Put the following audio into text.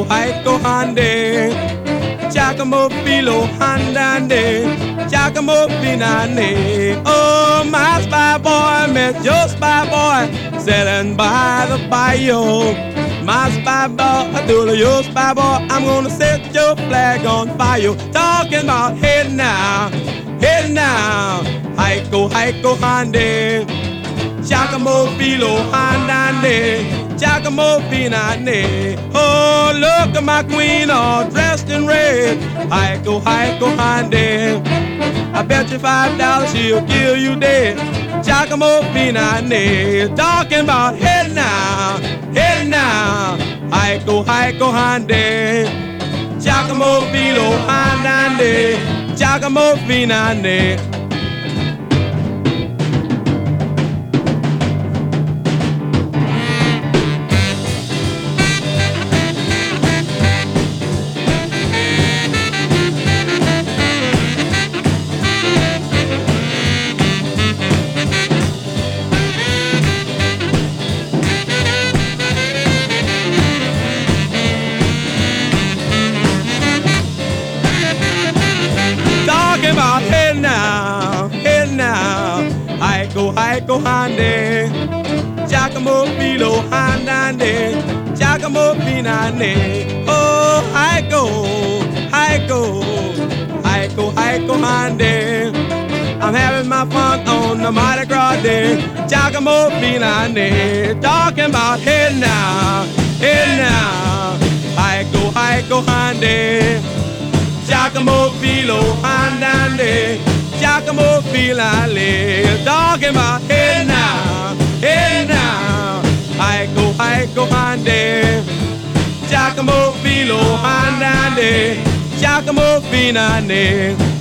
haiku hande, Giacomo Filo handande, Giacomo Finane. Oh, my spy boy met your spy boy sitting by the bayou. My spy boy, do your spy boy, I'm gonna set your flag on fire. Talking about hey now, haiku hande, Giacomo Filo handande, Giacomo Finane. Oh, look at my queen all dressed in red. Haiku hande. I bet you $5 she'll kill you dead. Giacomo Finane. Talking about hey now, haiku hande, Giacomo Filo handande, Giacomo Finane. About hey now, haiku hande, Giacomo Filo handande, Giacomo Finane. Oh, haiku hande. I'm having my fun on the Mardi Gras day. Giacomo Finane. Talking about hey now, haiku hande, Giacomo Filo handande, Giacomo Finane. Talking about hey now, haiku hande, Giacomo Filo handande, Giacomo Finane.